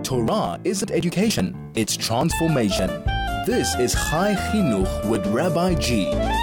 Torah isn't education, it's transformation. This is Chai Chinuch with Rabbi G.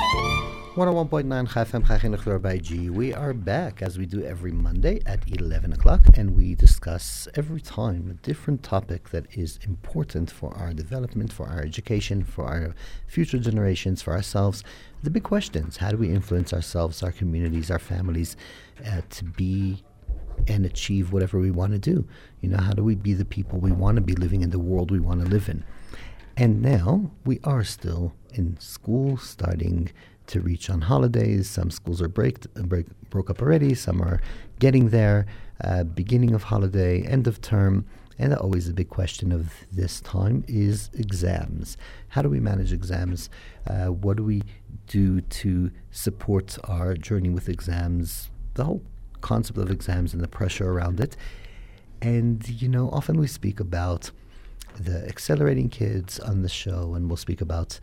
101.9 Chai FM, Chai Chinuch with Rabbi G. We are back as we do every Monday at 11 o'clock, and we discuss every time a different topic that is important for our development, for our education, for our future generations, for ourselves. The big questions: how do we influence ourselves, our communities, our families to be and achieve whatever we want to do? You know, how do we be the people we want to be living in the world we want to live in? And now we are still in school, starting to reach on holidays. Some schools are broke up already. Some are getting there. Beginning of holiday, end of term. And always the big question of this time is exams. How do we manage exams? What do we do to support our journey with exams? The whole concept of exams and the pressure around it. And, you know, often we speak about the accelerating kids on the show, and we'll speak about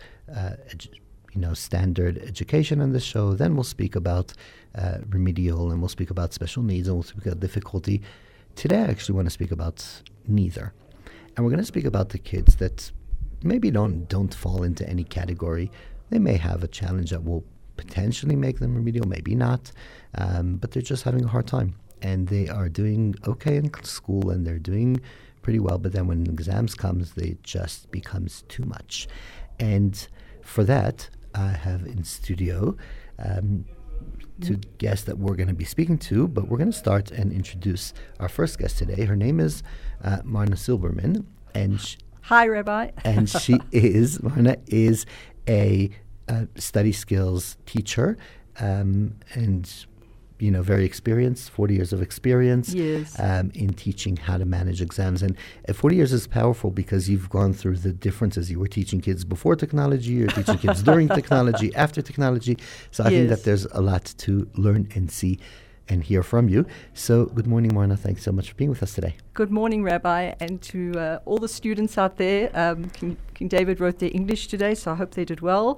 standard education on the show. Then we'll speak about remedial, and we'll speak about special needs, and we'll speak about difficulty. Today I actually want to speak about neither. And we're going to speak about the kids that maybe don't fall into any category. They may have a challenge that will potentially make them remedial, maybe not, but they're just having a hard time. And they are doing okay in school, and they're doing pretty well, but then when exams comes, it just becomes too much. And for that, I have in studio two guests that we're going to be speaking to, but we're going to start and introduce our first guest today. Her name is Marna Silberman, and hi, Rabbi. And Marna is a study skills teacher, and very experienced, 40 years of experience in teaching how to manage exams. And 40 years is powerful because you've gone through the differences. You were teaching kids before technology, you're teaching kids during technology, after technology. So I think that there's a lot to learn and see and hear from you. So good morning, Marna. Thanks so much for being with us today. Good morning, Rabbi, and to all the students out there. King David wrote their English today, so I hope they did well.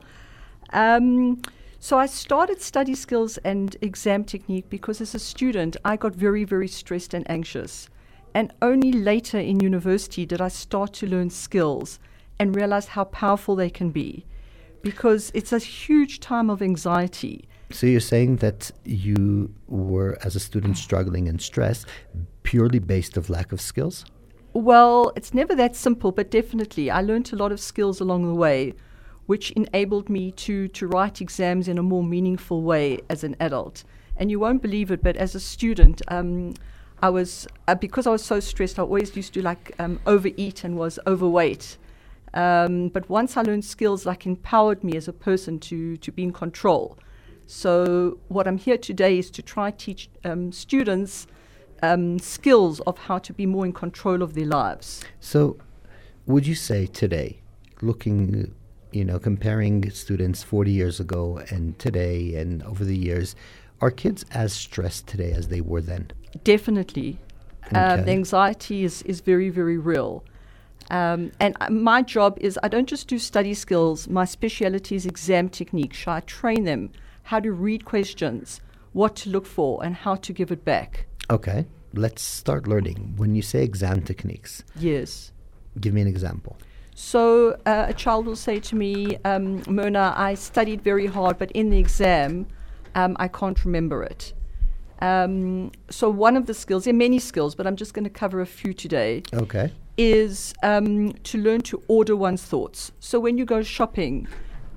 So I started study skills and exam technique because as a student, I got very, very stressed and anxious. And only later in university did I start to learn skills and realize how powerful they can be, because it's a huge time of anxiety. So you're saying that you were, as a student, struggling and stressed purely based of lack of skills? Well, it's never that simple, but definitely I learned a lot of skills along the way, which enabled me to write exams in a more meaningful way as an adult. And you won't believe it, but as a student, I was because I was so stressed, I always used to overeat and was overweight. But once I learned skills, empowered me as a person to be in control. So what I'm here today is to try teach students skills of how to be more in control of their lives. So would you say today, comparing students 40 years ago and today and over the years, are kids as stressed today as they were then? Definitely. Okay. The anxiety is very, very real. And my job is, I don't just do study skills. My speciality is exam technique. So I train them how to read questions, what to look for, and how to give it back. Okay. Let's start learning. When you say exam techniques, yes, give me an example. So a child will say to me, Mona, I studied very hard, but in the exam, I can't remember it. So one of the skills, there are many skills, but I'm just going to cover a few today. Okay. Is to learn to order one's thoughts. So when you go shopping,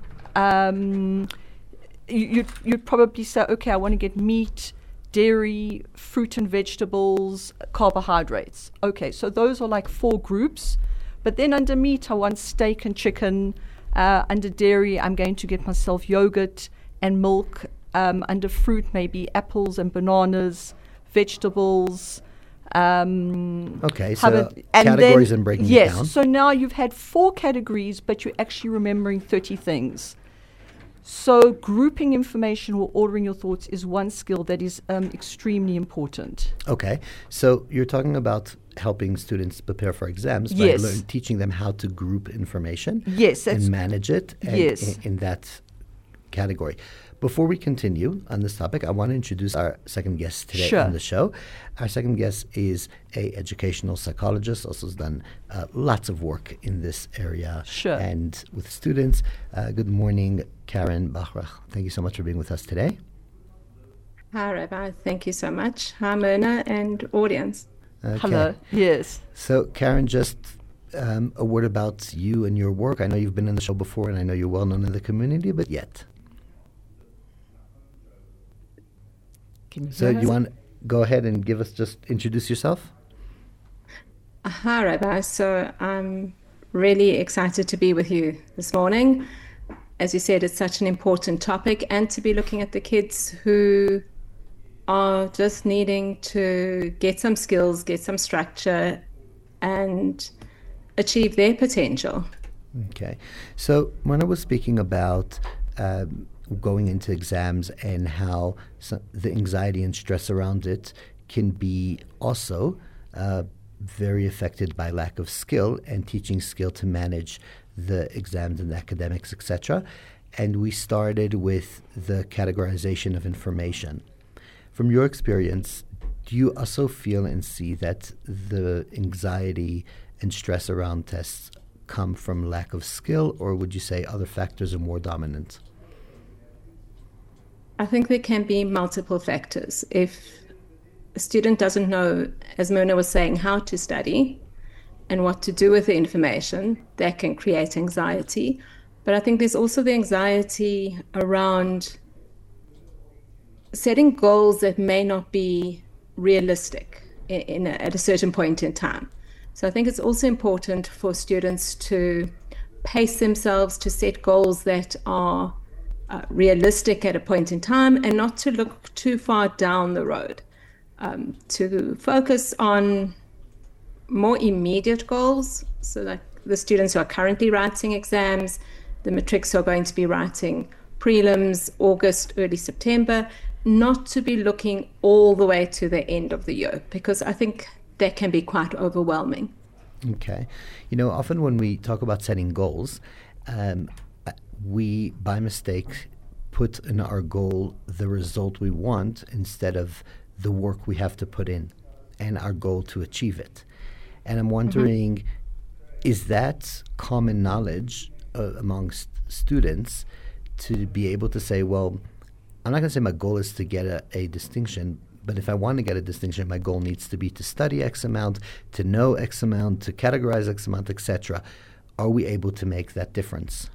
you'd probably say, okay, I want to get meat, dairy, fruit and vegetables, carbohydrates. Okay, so those are 4 groups. But then under meat, I want steak and chicken. Under dairy, I'm going to get myself yogurt and milk. Under fruit, maybe apples and bananas, vegetables. Okay, so categories and breaking it down. Yes, so now you've had 4 categories, but you're actually remembering 30 things. So grouping information or ordering your thoughts is one skill that is extremely important. Okay, so you're talking about helping students prepare for exams by teaching them how to group information and manage it in that category. before we continue on this topic, I want to introduce our second guest today Sure. on the show. Our second guest is a educational psychologist, also has done lots of work in this area Sure. and with students. Good morning, Karen Bachrach. Thank you so much for being with us today. Hi, Rabbi. Thank you so much. Hi, Myrna and audience. Okay. Hello. Yes. So, Karen, just a word about you and your work. I know you've been on the show before, and I know you're well known in the community, but yet. Can you So hear you us? want to go ahead and introduce yourself? Hi, Rabbi. So I'm really excited to be with you this morning. As you said, it's such an important topic, and to be looking at the kids who are just needing to get some skills, get some structure, and achieve their potential. Okay. So when I was speaking about going into exams and how the anxiety and stress around it can be also very affected by lack of skill and teaching skill to manage the exams and the academics, etc. And we started with the categorization of information. From your experience, do you also feel and see that the anxiety and stress around tests come from lack of skill, or would you say other factors are more dominant? I think there can be multiple factors. If a student doesn't know, as Myrna was saying, how to study and what to do with the information, that can create anxiety. But I think there's also the anxiety around setting goals that may not be realistic at a certain point in time. So I think it's also important for students to pace themselves, to set goals that are realistic at a point in time, and not to look too far down the road. To focus on more immediate goals, so like the students who are currently writing exams, the matrics who are going to be writing prelims, August, early September, not to be looking all the way to the end of the year, because I think that can be quite overwhelming. Okay. You know, often when we talk about setting goals, we, by mistake, put in our goal the result we want instead of the work we have to put in and our goal to achieve it. And I'm wondering, is that common knowledge amongst students to be able to say, well, I'm not going to say my goal is to get a distinction, but if I want to get a distinction, my goal needs to be to study X amount, to know X amount, to categorize X amount, etc. Are we able to make that difference?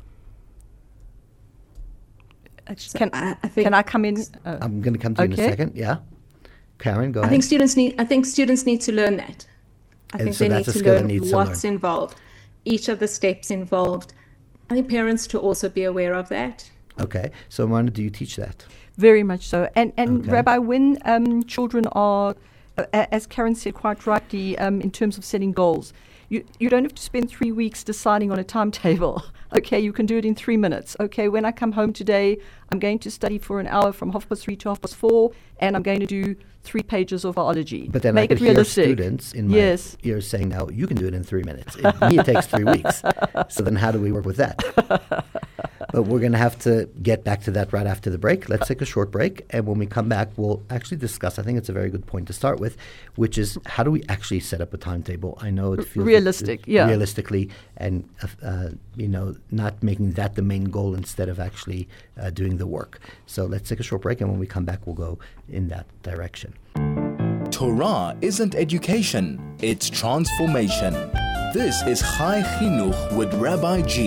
I think, Can I come in? I'm going to come to you in a Okay. second. Yeah, Karen, go I ahead. think students need to learn that. I And think so they need that's a to skill that learn needs to what's learn. involved, each of the steps involved. I think parents to also be aware of that. Okay, so Marna, do you teach that? Very much so. And Okay. Rabbi, when children are, as Karen said quite rightly, in terms of setting goals, you don't have to spend 3 weeks deciding on a timetable. Okay, you can do it in 3 minutes. Okay, when I come home today, I'm going to study for an hour from 3:30 to 4:30, and I'm going to do 3 pages of biology. But then Make I it could hear realistic. students in my Yes. ears saying, now, you can do it in 3 minutes. It takes 3 weeks. So then how do we work with that? But we're going to have to get back to that right after the break. Let's take a short break. And when we come back, we'll actually discuss, I think it's a very good point to start with, which is how do we actually set up a timetable? I know it feels Realistic, yeah. realistically, and not making that the main goal instead of actually doing the work. So let's take a short break. And when we come back, we'll go in that direction. Torah isn't education, it's transformation. This is Chai Chinuch with Rabbi G.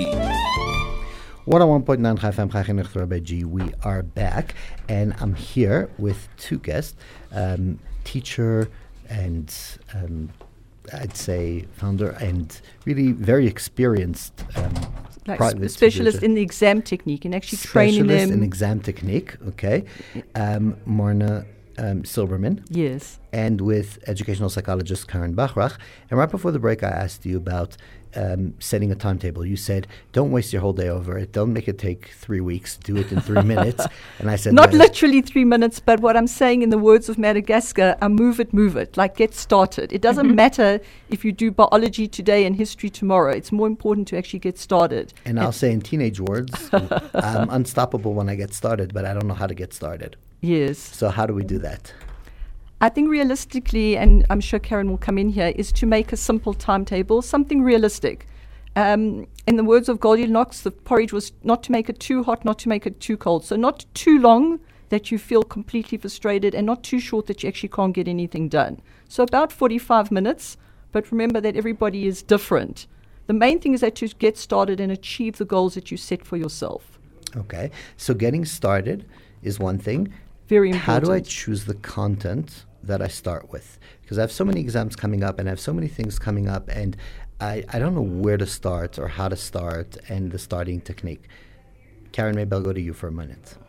101.9 Chai FM, Chai Chinuch, Rabbi G. We are back, and I'm here with two guests, teacher and I'd say founder and really very experienced Like private specialist tutors. in the exam technique and actually training Specialist them. in exam technique, okay. Marna Silberman. Yes. And with educational psychologist Karen Bachrach. And right before the break, I asked you about setting a timetable. You said, don't waste your whole day over it. Don't make it take 3 weeks. Do it in 3 minutes. And I said, not literally 3 minutes, but what I'm saying in the words of Madagascar, move it. Like, get started. It doesn't matter if you do biology today and history tomorrow. It's more important to actually get started. And I'll say in teenage words, I'm unstoppable when I get started, but I don't know how to get started. Yes. So how do we do that? I think realistically, and I'm sure Karen will come in here, is to make a simple timetable, something realistic. In the words of Goldilocks, the porridge was not to make it too hot, not to make it too cold. So not too long that you feel completely frustrated, and not too short that you actually can't get anything done. So about 45 minutes, but remember that everybody is different. The main thing is that you get started and achieve the goals that you set for yourself. Okay, so getting started is one thing. Very important. How do I choose the content that I start with? Because I have so many exams coming up and I have so many things coming up, and I don't know where to start or how to start and the starting technique. Karen, maybe I'll go to you for a minute.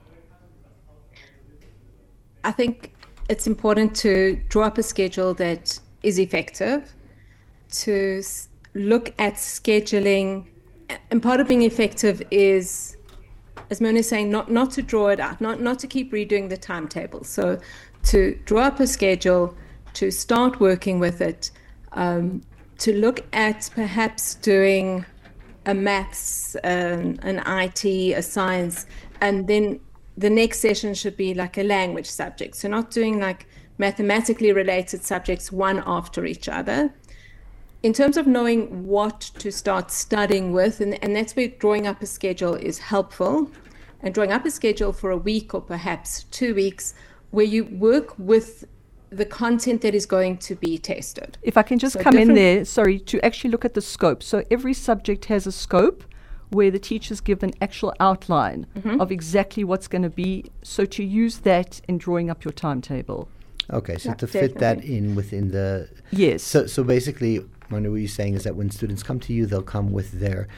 I think it's important to draw up a schedule that is effective, to look at scheduling. And part of being effective is, as Mona is saying, not to draw it out, not to keep redoing the timetable. So to draw up a schedule, to start working with it, to look at perhaps doing a maths, an IT, a science, and then the next session should be like a language subject. So not doing like mathematically related subjects one after each other. In terms of knowing what to start studying with, and that's where drawing up a schedule is helpful, and drawing up a schedule for a week or perhaps 2 weeks where you work with the content that is going to be tested. If I can just come in there, to actually look at the scope. So every subject has a scope where the teachers give an actual outline of exactly what's going to be, so to use that in drawing up your timetable. Okay, so to fit that in within the... Yes. So basically, Mona, what you're saying is that when students come to you, they'll come with their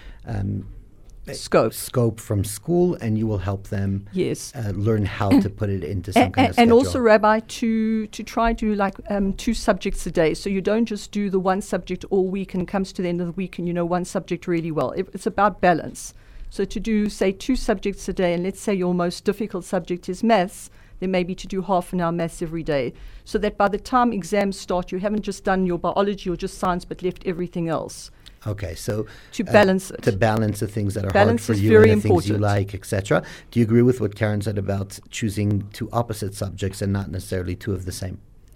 scope from school, and you will help them learn how to put it into some kind of schedule. And also, Rabbi, to try to do like 2 subjects a day. So you don't just do the one subject all week and it comes to the end of the week and you know one subject really well. It's about balance. So to do, say, 2 subjects a day, and let's say your most difficult subject is maths, then maybe to do half an hour maths every day, so that by the time exams start, you haven't just done your biology or just science, but left everything else. Okay, so to balance it. To balance the things that are balance hard for you and the things you like, etc. Do you agree with what Karen said about choosing 2 opposite subjects and not necessarily 2 of the same?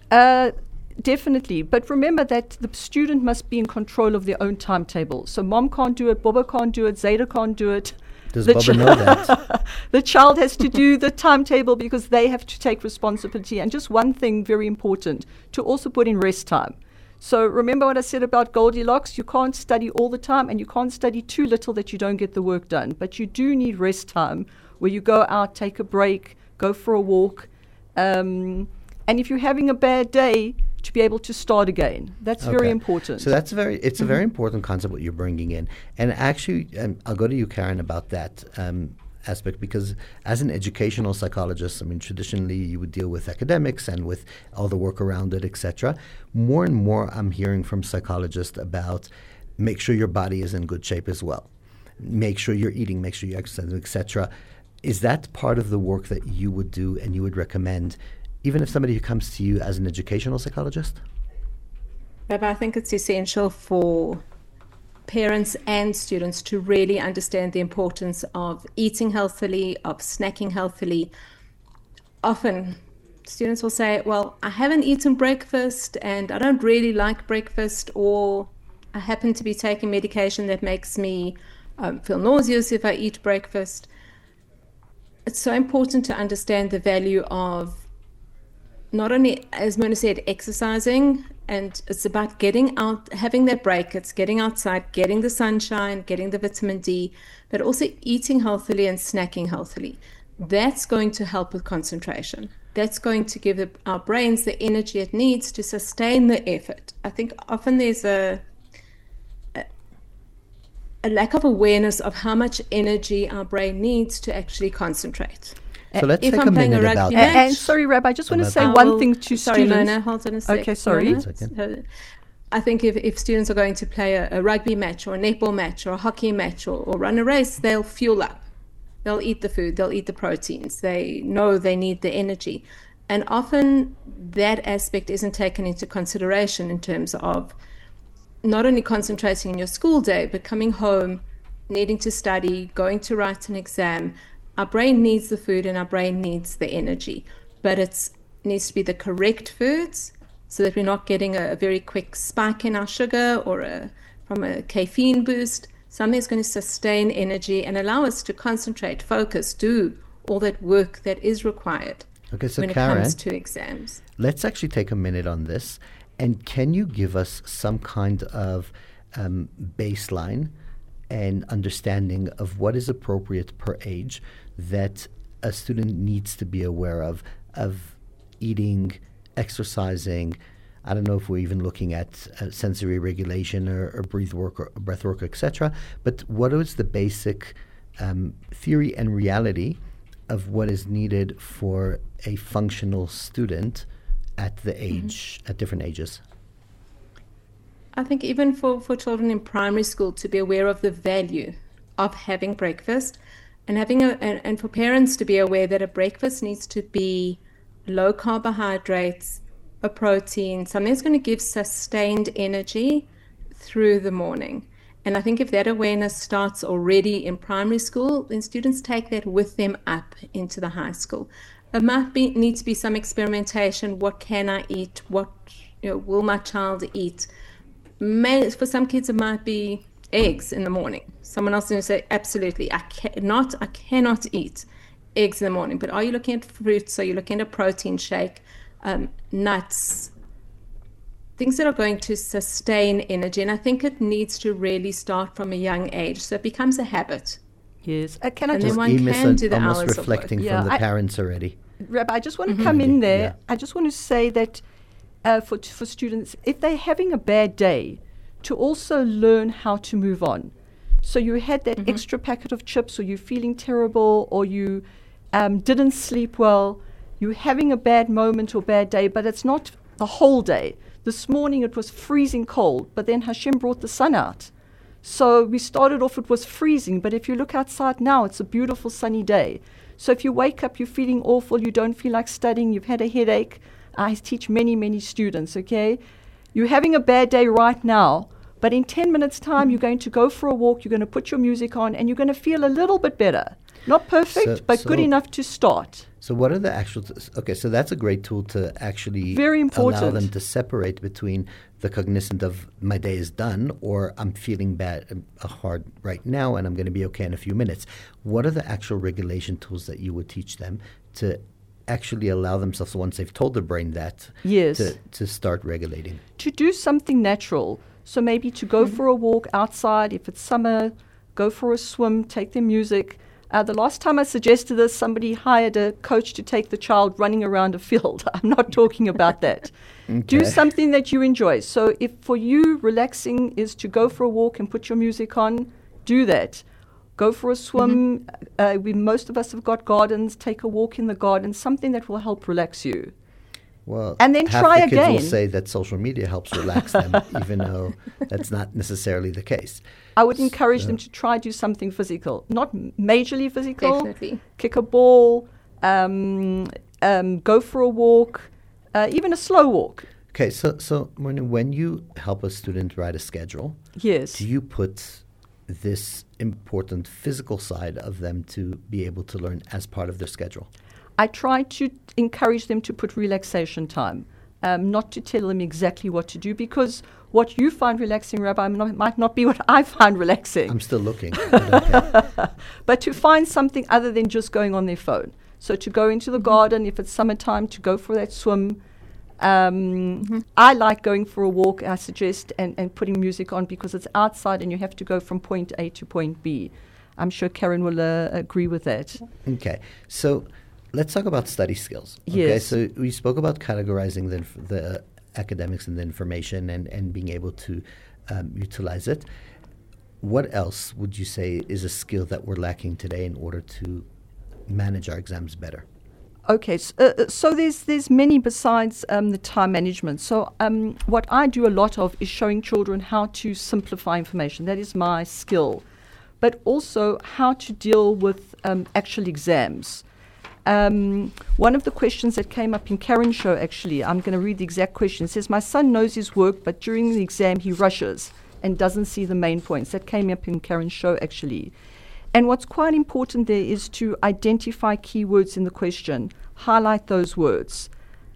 Definitely, but remember that the student must be in control of their own timetable. So mom can't do it, Boba can't do it, Zeta can't do it. Does Boba know that? The child has to do the timetable because they have to take responsibility. And just one thing very important, to also put in rest time. So remember what I said about Goldilocks? You can't study all the time, and you can't study too little that you don't get the work done. But you do need rest time where you go out, take a break, go for a walk. And if you're having a bad day, to be able to start again. That's very important. So that's it's a very important concept what you're bringing in. And actually, I'll go to you, Karen, about that aspect, because as an educational psychologist, I mean, traditionally you would deal with academics and with all the work around it, etc. More and more I'm hearing from psychologists about make sure your body is in good shape as well. Make sure you're eating, make sure you're exercising, etc. Is that part of the work that you would do and you would recommend, even if somebody who comes to you as an educational psychologist? But I think it's essential for parents and students to really understand the importance of eating healthily, of snacking healthily. Often students will say, well, I haven't eaten breakfast and I don't really like breakfast, or I happen to be taking medication that makes me feel nauseous if I eat breakfast. It's so important to understand the value of not only, as Mona said, exercising, and it's about getting out, having that break. It's getting outside, getting the sunshine, getting the vitamin D, but also eating healthily and snacking healthily. That's going to help with concentration. That's going to give our brains the energy it needs to sustain the effort. I think often there's a lack of awareness of how much energy our brain needs to actually concentrate. So let's If take I'm a playing a minute rugby about match- that. And sorry, Rab, I just want to About say that. one thing to Sorry, students. Mona, hold on a second. Okay, sorry. Mona. One second. I think if students are going to play a rugby match or a netball match or a hockey match or run a race, they'll fuel up. They'll eat the food, they'll eat the proteins. They know they need the energy. And often that aspect isn't taken into consideration in terms of not only concentrating in your school day, but coming home, needing to study, going to write an exam. Our brain needs the food and our brain needs the energy, but it needs to be the correct foods so that we're not getting a very quick spike in our sugar or from a caffeine boost. Something that's going to sustain energy and allow us to concentrate, focus, do all that work that is required Okay, so when it Karen, comes to exams. let's actually take a minute on this. And can you give us some kind of baseline and understanding of what is appropriate per age that a student needs to be aware of eating, exercising? I don't know if we're even looking at sensory regulation or breath work, etc. But what is the basic theory and reality of what is needed for a functional student at the age, at different ages? I think even for children in primary school to be aware of the value of having breakfast and and for parents to be aware that a breakfast needs to be low carbohydrates, a protein, something that's going to give sustained energy through the morning. And I think if that awareness starts already in primary school, then students take that with them up into the high school. It might need to be some experimentation. What can I eat? What will my child eat? For some kids, it might be eggs in the morning. Someone else is going to say, absolutely, I cannot eat eggs in the morning. But are you looking at fruits? Are you looking at a protein shake? Nuts, things that are going to sustain energy. And I think it needs to really start from a young age. So it becomes a habit. Yes. Can I And just, then one can do the almost hours reflecting of work. Yeah, from the parents already. Rab, I just want to come in there. Yeah. I just want to say that for students, if they're having a bad day, to also learn how to move on. So you had that extra packet of chips, or you're feeling terrible, or you didn't sleep well, you're having a bad moment or bad day, but it's not the whole day. This morning it was freezing cold, but then Hashem brought the sun out. So we started off, it was freezing, but if you look outside now, it's a beautiful sunny day. So if you wake up, you're feeling awful, you don't feel like studying, you've had a headache. I teach many, many students, okay? You're having a bad day right now, but in 10 minutes' time, you're going to go for a walk, you're going to put your music on, and you're going to feel a little bit better. Not perfect, but good enough to start. So what are the actual... okay, so that's a great tool to actually Very important. allow them to separate between the cognizant of my day is done or I'm feeling hard right now and I'm going to be okay in a few minutes. What are the actual regulation tools that you would teach them to actually allow themselves, once they've told the brain that, Yes. to start regulating? To do something natural. So maybe to go for a walk outside, if it's summer, go for a swim, take their music. The last time I suggested this, somebody hired a coach to take the child running around a field. I'm not talking about that. Do something that you enjoy. So if for you relaxing is to go for a walk and put your music on, do that. Go for a swim. Most of us have got gardens. Take a walk in the garden, something that will help relax you. Well, And then half try the kids again. will say that social media helps relax them, even though that's not necessarily the case. I would encourage them to try do something physical, not majorly physical. Definitely. Kick a ball, go for a walk, even a slow walk. Okay, so Mona, when you help a student write a schedule, Yes. do you put this important physical side of them to be able to learn as part of their schedule? I try to encourage them to put relaxation time, not to tell them exactly what to do, because what you find relaxing, Rabbi, might not be what I find relaxing. I'm still looking. But okay. But to find something other than just going on their phone. So to go into the garden, if it's summertime, to go for that swim. I like going for a walk, I suggest, and putting music on because it's outside and you have to go from point A to point B. I'm sure Karen will agree with that. Okay, so let's talk about study skills. Okay, Yes. so we spoke about categorizing the academics and the information and being able to utilize it. What else would you say is a skill that we're lacking today in order to manage our exams better? Okay, so there's many besides the time management. So what I do a lot of is showing children how to simplify information. That is my skill. But also how to deal with actual exams. One of the questions that came up in Karen's show, actually, I'm going to read the exact question. It says, my son knows his work, but during the exam he rushes and doesn't see the main points. That came up in Karen's show, actually. And what's quite important there is to identify keywords in the question, highlight those words.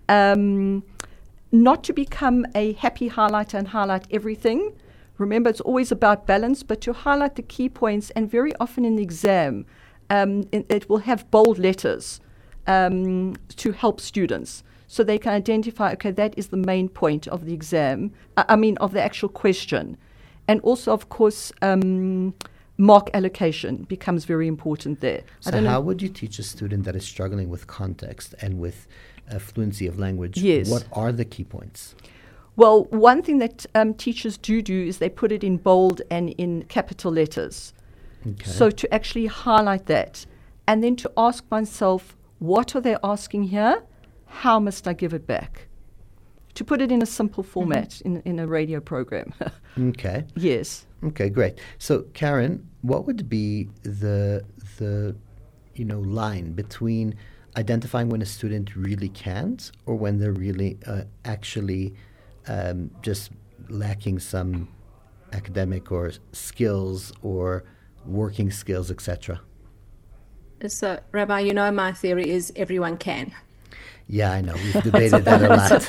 Not to become a happy highlighter and highlight everything. Remember, it's always about balance, but to highlight the key points, and very often in the exam, it will have bold letters to help students. So they can identify, okay, that is the main point of the exam, of the actual question. And also, of course, mark allocation becomes very important there. So how would you teach a student that is struggling with context and with fluency of language? Yes. What are the key points? Well, one thing that teachers do is they put it in bold and in capital letters. Okay. So to actually highlight that, and then to ask myself, what are they asking here? How must I give it back? To put it in a simple format in a radio program. Okay. Yes. Okay, great. So, Karen, what would be the line between identifying when a student really can't or when they're really actually just lacking some academic or skills or working skills, etc.? So, Rabbi, my theory is everyone can. Yeah, I know. We've debated that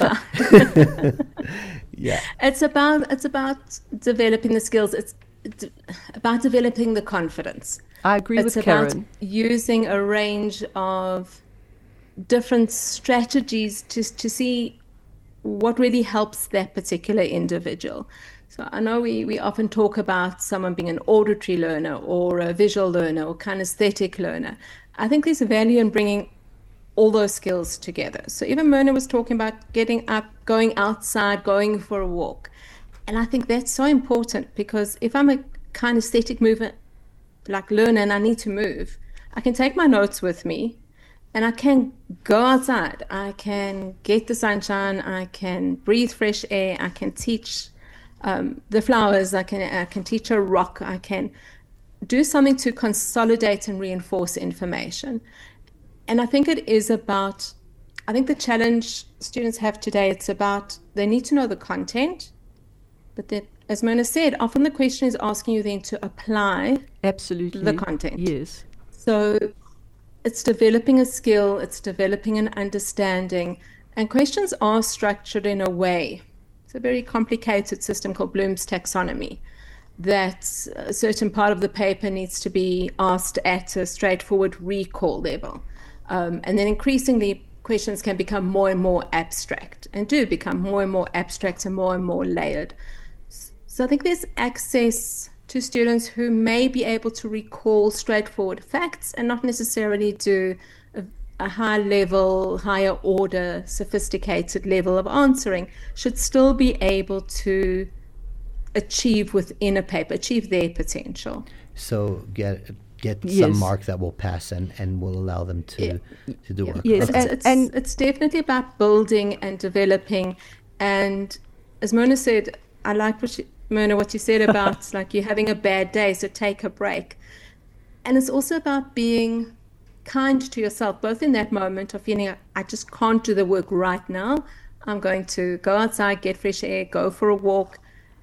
a lot. Yeah. It's about developing the skills. It's about developing the confidence. I agree with Karen. It's about using a range of different strategies to see what really helps that particular individual. So I know we often talk about someone being an auditory learner or a visual learner or kinesthetic learner. I think there's a value in bringing all those skills together. So even Myrna was talking about getting up, going outside, going for a walk. And I think that's so important because if I'm a kinesthetic mover, like learner, and I need to move, I can take my notes with me and I can go outside. I can get the sunshine. I can breathe fresh air. I can teach the flowers. I can teach a rock. I can do something to consolidate and reinforce information. And I think the challenge students have today, it's about they need to know the content, but that, as Mona said, often the question is asking you then to apply absolutely the content. Yes. So it's developing a skill, it's developing an understanding, and questions are structured in a way. It's a very complicated system called Bloom's taxonomy, that a certain part of the paper needs to be asked at a straightforward recall level. And then increasingly, questions can become more and more abstract and do become more and more abstract and more layered. So I think there's access to students who may be able to recall straightforward facts and not necessarily do a high level, higher order, sophisticated level of answering, should still be able to achieve within a paper, achieve their potential. So get yes. some mark that will pass and will allow them to do work. Yes, Okay. and it's definitely about building and developing. And as Mona said, I like what you said about like you're having a bad day, so take a break. And it's also about being kind to yourself, both in that moment of feeling I just can't do the work right now. I'm going to go outside, get fresh air, go for a walk,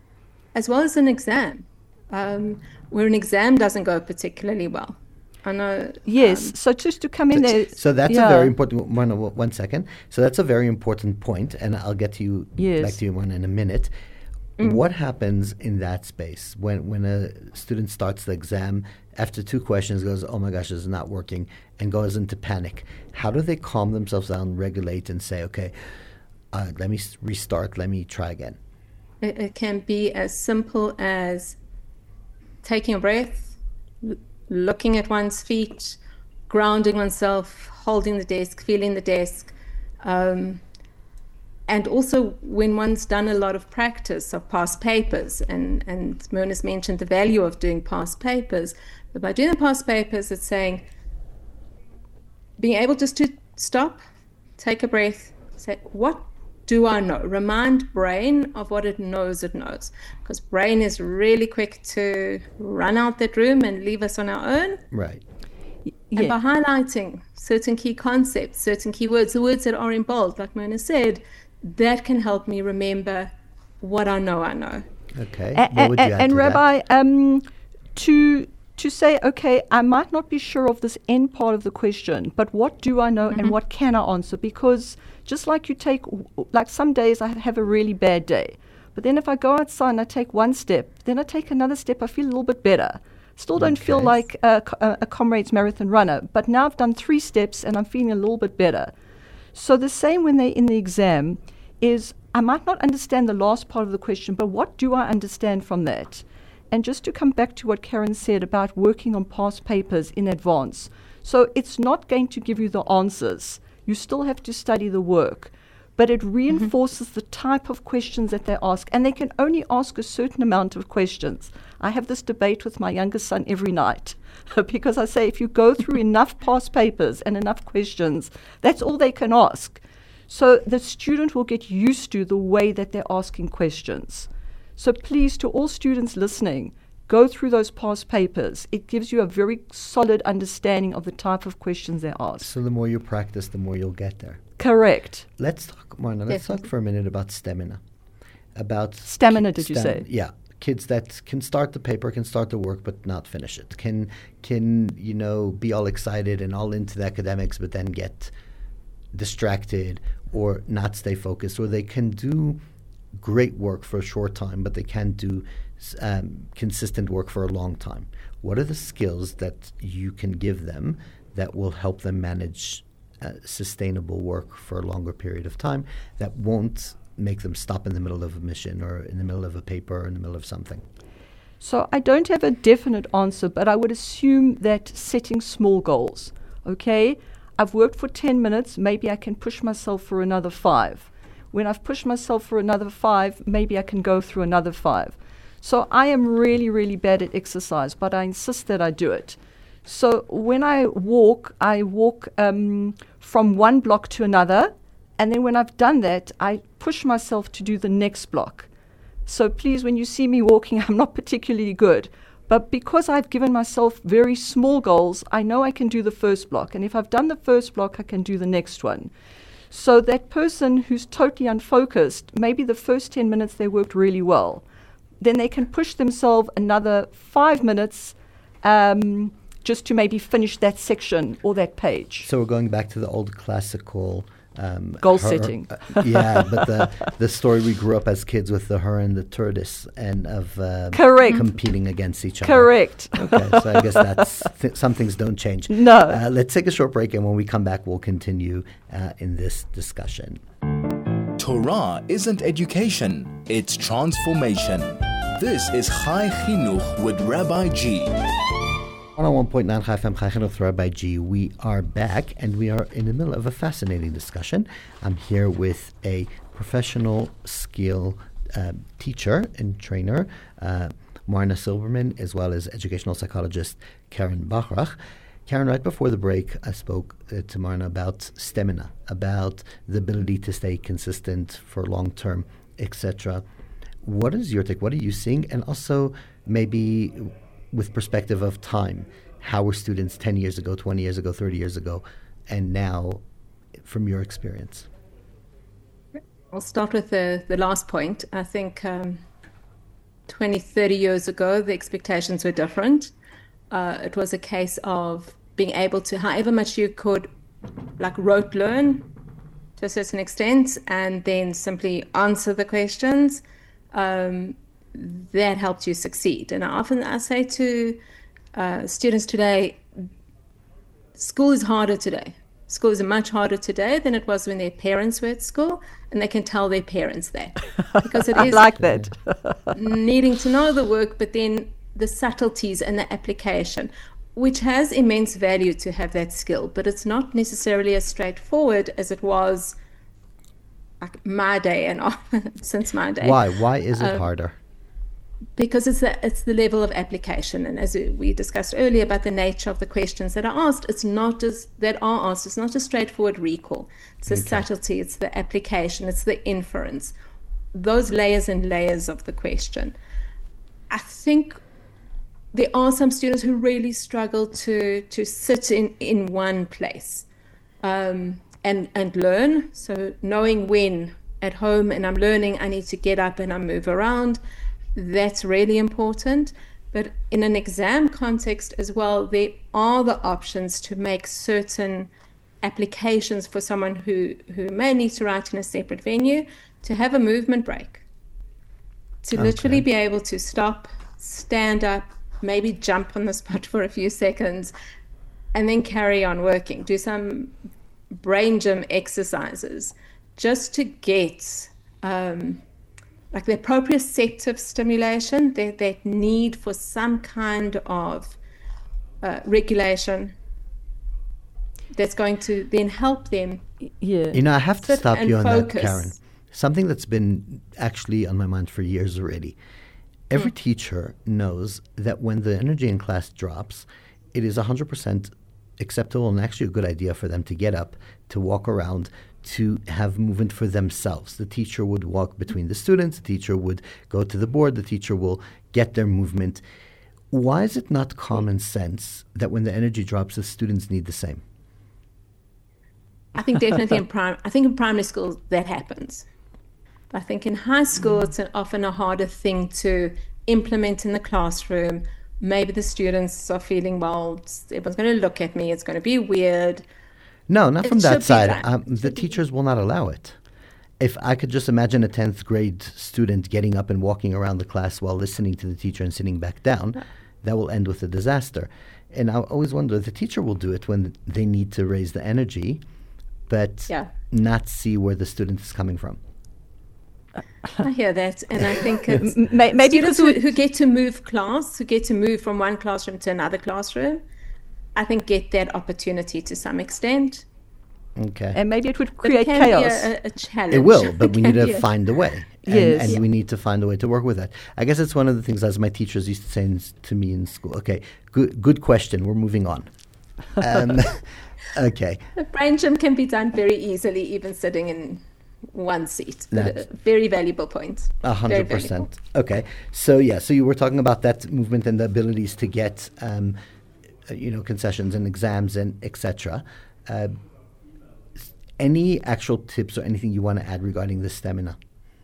as well as an exam. Where an exam doesn't go particularly well. I know. Yes, so just to come in there. So that's a very important one second. So that's a very important point, and I'll get to you back to you one in a minute. What happens in that space when a student starts the exam, after 2 questions goes, oh my gosh, this is not working, and goes into panic? How do they calm themselves down, regulate, and say, okay, let me restart, let me try again? It can be as simple as taking a breath, looking at one's feet, grounding oneself, holding the desk, feeling the desk. And also when one's done a lot of practice of past papers, and Mona's mentioned the value of doing past papers, but by doing the past papers, it's saying, being able just to stop, take a breath, say, what do I know? Remind brain of what it knows it knows. Because brain is really quick to run out that room and leave us on our own. Right. And by highlighting certain key concepts, certain key words, the words that are in bold, like Myrna said, that can help me remember what I know I know. Okay. What would you add and to Rabbi, that? To say, okay, I might not be sure of this end part of the question, but what do I know and what can I answer? Because just like you take, like some days I have a really bad day, but then if I go outside and I take one step, then I take another step, I feel a little bit better. Still don't feel like a Comrades Marathon runner, but now I've done 3 steps and I'm feeling a little bit better. So the same when they're in the exam is I might not understand the last part of the question, but what do I understand from that? And just to come back to what Karen said about working on past papers in advance. So it's not going to give you the answers. You still have to study the work. But it reinforces the type of questions that they ask. And they can only ask a certain amount of questions. I have this debate with my youngest son every night because I say if you go through enough past papers and enough questions, that's all they can ask. So the student will get used to the way that they're asking questions. So please, to all students listening, go through those past papers. It gives you a very solid understanding of the type of questions they ask. So the more you practice, the more you'll get there. Correct. Let's talk, Marna, let's talk for a minute about stamina. Stamina, did you say? Yeah. Kids that can start the paper, can start the work, but not finish it. Can be all excited and all into the academics, but then get distracted or not stay focused. Or they can do great work for a short time, but they can't do consistent work for a long time. What are the skills that you can give them that will help them manage sustainable work for a longer period of time that won't make them stop in the middle of a mission or in the middle of a paper or in the middle of something? So I don't have a definite answer, but I would assume that setting small goals. Okay, I've worked for 10 minutes, maybe I can push myself for another 5. When I've pushed myself for another 5, maybe I can go through another 5. So I am really, really bad at exercise, but I insist that I do it. So when I walk from one block to another, and then when I've done that, I push myself to do the next block. So please, when you see me walking, I'm not particularly good. But because I've given myself very small goals, I know I can do the first block. And if I've done the first block, I can do the next one. So that person who's totally unfocused, maybe the first 10 minutes they worked really well. Then they can push themselves another 5 minutes just to maybe finish that section or that page. So we're going back to the old classical goal setting. But the story we grew up as kids with the her and the tortoise and of competing against each other. Correct. Okay, so I guess that's some things don't change. No. Let's take a short break, and when we come back, we'll continue in this discussion. Torah isn't education, it's transformation. This is Chai Chinuch with Rabbi G. 101.9 Chai FM, Chai Chinuch with Rabbi G. We are back, and we are in the middle of a fascinating discussion. I'm here with a professional skill teacher and trainer, Marna Silberman, as well as educational psychologist Karen Bachrach. Karen, right before the break, I spoke to Marna about stamina, about the ability to stay consistent for long term, etc. What is your take? What are you seeing? And also, maybe with perspective of time, how were students 10 years ago, 20 years ago, 30 years ago, and now from your experience? I'll start with the last point. I think 20, 30 years ago, the expectations were different. It was a case of being able to, however much you could, like rote learn to a certain extent, and then simply answer the questions. That helped you succeed. And I say to students today, school is harder today. School is much harder today than it was when their parents were at school, and they can tell their parents that. Because it is I like that. needing to know the work, but then the subtleties and the application, which has immense value to have that skill, but it's not necessarily as straightforward as it was like my day and since my day. Why is it harder? because it's the level of application, and as we discussed earlier about the nature of the questions that are asked, it's not just straightforward recall. It's the subtlety, it's the application, it's the inference, those layers and layers of the question. I think there are some students who really struggle to sit in one place and learn. So knowing when at home and I'm learning, I need to get up and I move around. That's really important. But in an exam context as well, there are the options to make certain applications for someone who may need to write in a separate venue, to have a movement break, to literally be able to stop, stand up, maybe jump on the spot for a few seconds, and then carry on working. Do some brain gym exercises just to get like the appropriate set of stimulation, that need for some kind of regulation that's going to then help them. Yeah. You know, I have to stop you on focus. that, Karen. Something that's been actually on my mind for years already. Every teacher knows that when the energy in class drops, it is 100% acceptable and actually a good idea for them to get up, to walk around, to have movement for themselves. The teacher would walk between the students, the teacher would go to the board, the teacher will get their movement. Why is it not common sense that when the energy drops, the students need the same? I think definitely in primary school that happens. But I think in high school it's often a harder thing to implement in the classroom. Maybe the students are feeling, well, everyone's going to look at me, it's going to be weird. No, not from that side. The Should be. teachers will not allow it. If I could just imagine a 10th grade student getting up and walking around the class while listening to the teacher and sitting back down, that will end with a disaster. And I always wonder, the teacher will do it when they need to raise the energy, but not see where the student is coming from. I hear that, and I think it's Maybe students who get to move class, who get to move from one classroom to another classroom, I think get that opportunity to some extent. Okay. And maybe it would But it create can chaos. be a challenge. It will, but we It need can to be find a way. Yes. And we need to find a way to work with that. I guess it's one of the things, as my teachers used to say to me in school. Okay, good question. We're moving on. Okay. The brain gym can be done very easily, even sitting in one seat. But a very valuable point. 100%. Okay. So you were talking about that movement and the abilities to get, concessions and exams and etc. Any actual tips or anything you want to add regarding the stamina?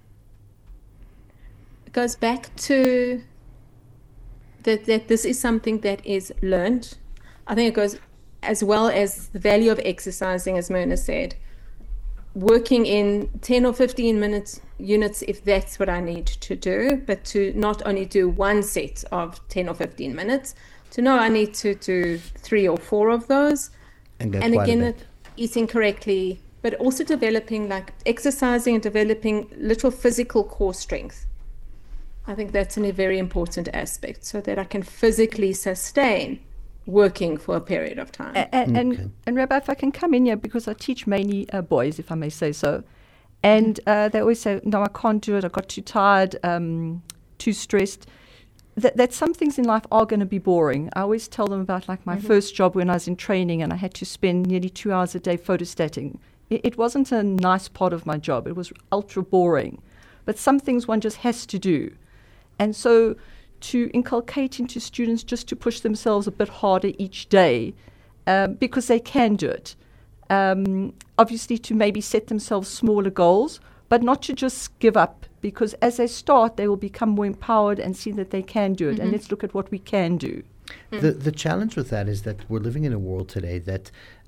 It goes back to that this is something that is learned. I think it goes as well as the value of exercising, as Myrna said. Working in 10 or 15 minutes units if that's what I need to do, but to not only do one set of 10 or 15 minutes, to know I need to do 3 or 4 of those. And again, eating correctly, but also developing, like exercising and developing little physical core strength. I think that's a very important aspect, so that I can physically sustain working for a period of time. And Rabbi, if I can come in here, because I teach mainly boys, if I may say so, and they always say, no, I can't do it, I got too tired, too stressed. That some things in life are going to be boring. I always tell them about like my first job when I was in training and I had to spend nearly 2 hours a day photostating. It wasn't a nice part of my job. It was ultra boring. But some things one just has to do. And so to inculcate into students just to push themselves a bit harder each day because they can do it. Obviously to maybe set themselves smaller goals, but not to just give up, because as they start, they will become more empowered and see that they can do it. And let's look at what we can do. The challenge with that is that we're living in a world today that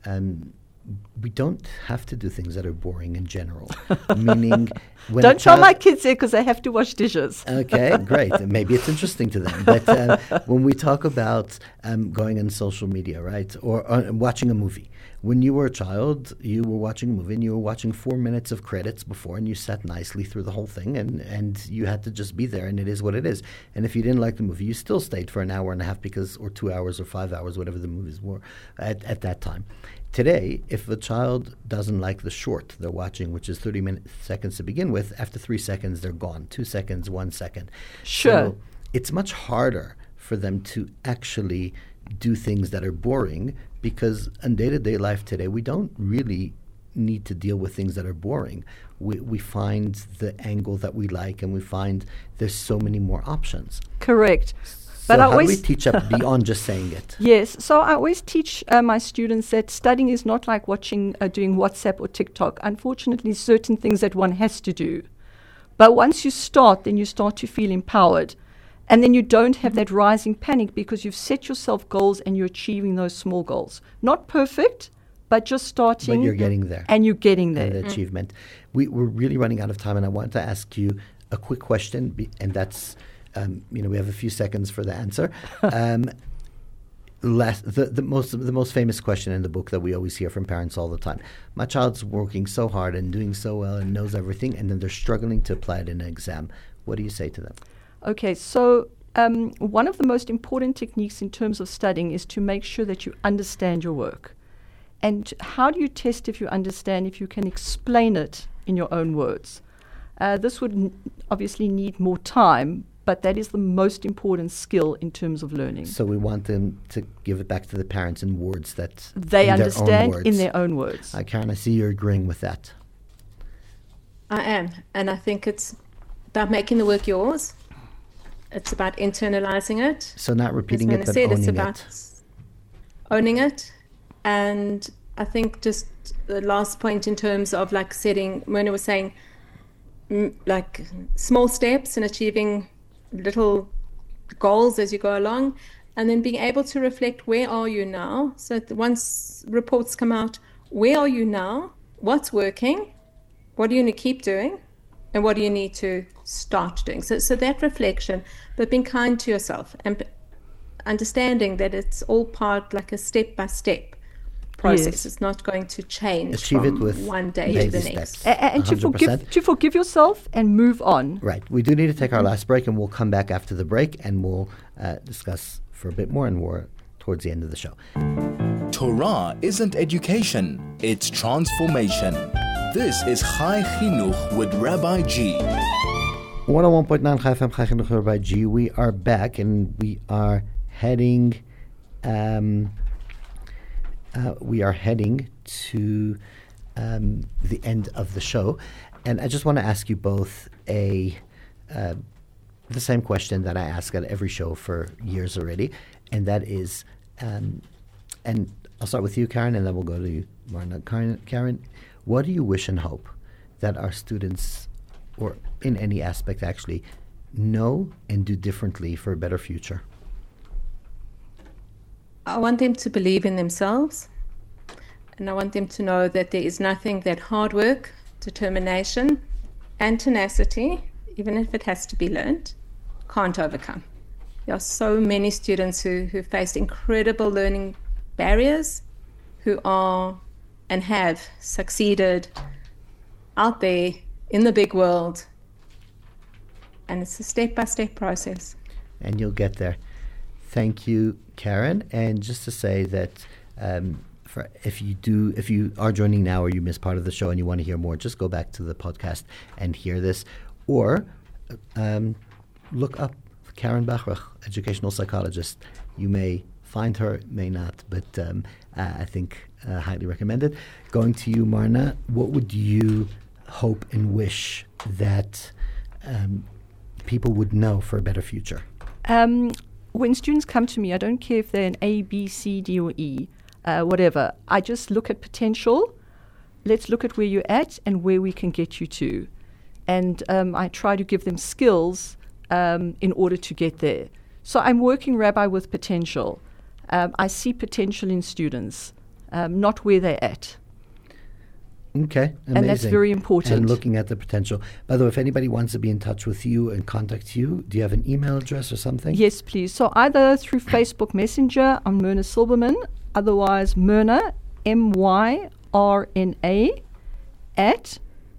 we don't have to do things that are boring in general. Meaning, when don't tell my kids there because they have to wash dishes. Okay, great. Maybe it's interesting to them. But when we talk about going on social media, right, or watching a movie, when you were a child, you were watching a movie and you were watching 4 minutes of credits before, and you sat nicely through the whole thing, and you had to just be there, and it is what it is. And if you didn't like the movie, you still stayed for an hour and a half or 2 hours or 5 hours, whatever the movies were at that time. Today, if a child doesn't like the short they're watching, which is 30 seconds to begin with, after 3 seconds, they're gone. 2 seconds, 1 second. Sure. it's much harder for them to actually do things that are boring, because in day-to-day life today, we don't really need to deal with things that are boring. We find the angle that we like, and we find there's so many more options. Correct. So how do we teach up beyond just saying it? Yes. So I always teach my students that studying is not like doing WhatsApp or TikTok. Unfortunately, certain things that one has to do. But once you start, then you start to feel empowered. And then you don't have that rising panic, because you've set yourself goals and you're achieving those small goals. Not perfect, but just starting. But you're getting there. And you're getting there. And the achievement. We're really running out of time, and I wanted to ask you a quick question, and that's, we have a few seconds for the answer. The most famous question in the book that we always hear from parents all the time: my child's working so hard and doing so well and knows everything, and then they're struggling to apply it in an exam. What do you say to them? Okay, so one of the most important techniques in terms of studying is to make sure that you understand your work. And how do you test if you understand? If you can explain it in your own words. This would obviously need more time, but that is the most important skill in terms of learning. So we want them to give it back to the parents in words that they understand in their own words. Karen, I see you're agreeing with that. I am, and I think it's about making the work yours. It's about internalizing it. So not repeating it, but owning it's about owning it. And I think just the last point in terms of like setting, Myrna was saying, like small steps and achieving little goals as you go along, and then being able to reflect, where are you now? So once reports come out, where are you now? What's working? What do you need to keep doing? And what do you need to start doing? So that reflection, but being kind to yourself and understanding that it's all part, like a step-by-step process. Yes. It's not going to change Achieve from it with one day to the next. And to forgive yourself and move on. Right. We do need to take our last break, and we'll come back after the break, and we'll discuss for a bit more and more towards the end of the show. Torah isn't education, it's transformation. This is Chai Chinuch with Rabbi G. 101.9 Chai FM, Chai Chinuch with Rabbi G. We are back, and we are heading to the end of the show. And I just want to ask you both the same question that I ask at every show for years already, and that is, and I'll start with you, Karen, and then we'll go to you, Marna. Karen, what do you wish and hope that our students, or in any aspect actually, know and do differently for a better future? I want them to believe in themselves, and I want them to know that there is nothing that hard work, determination, and tenacity, even if it has to be learned, can't overcome. There are so many students who faced incredible learning barriers, who are and have succeeded out there in the big world. And it's a step-by-step process. And you'll get there. Thank you, Karen. And just to say that if you are joining now or you missed part of the show and you want to hear more, just go back to the podcast and hear this. Or look up Karen Bachrach, educational psychologist. You may find her, may not, but I think highly recommended. Going to you, Marna, what would you hope and wish that people would know for a better future? When students come to me, I don't care if they're an A, B, C, D, or E, whatever. I just look at potential. Let's look at where you're at and where we can get you to. And I try to give them skills in order to get there. So I'm working, Rabbi, with potential. I see potential in students, not where they're at. Okay, amazing. And that's very important. And looking at the potential. By the way, if anybody wants to be in touch with you and contact you, do you have an email address or something? Yes, please. So either through Facebook Messenger, I'm Myrna Silberman, otherwise Myrna, MYRNA, at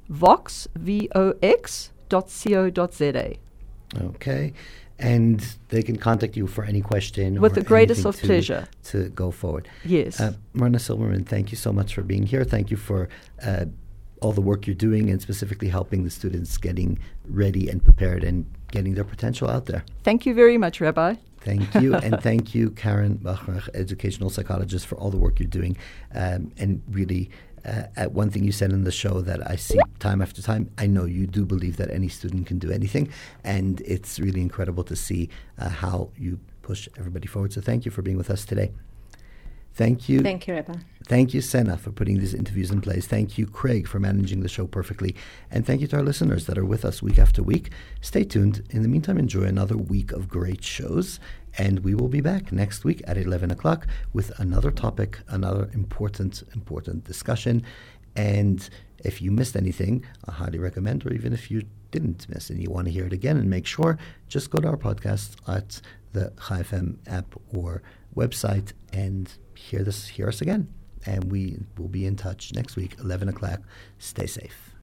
vox.co.za. Okay. And they can contact you for any question. With the greatest of pleasure. To go forward. Yes. Myrna Silberman, thank you so much for being here. Thank you for all the work you're doing, and specifically helping the students getting ready and prepared and getting their potential out there. Thank you very much, Rabbi. Thank you. And thank you, Karen Bachrach, educational psychologist, for all the work you're doing. And really, one thing you said in the show that I see time after time, I know you do believe that any student can do anything. And it's really incredible to see how you push everybody forward. So thank you for being with us today. Thank you. Thank you, Rabbi. Thank you, Senna, for putting these interviews in place. Thank you, Craig, for managing the show perfectly. And thank you to our listeners that are with us week after week. Stay tuned. In the meantime, enjoy another week of great shows. And we will be back next week at 11 o'clock with another topic, another important discussion. And if you missed anything, I highly recommend, or even if you didn't miss and you want to hear it again and make sure, just go to our podcast at the Chai FM app or website and hear us again. And we will be in touch next week, 11 o'clock. Stay safe.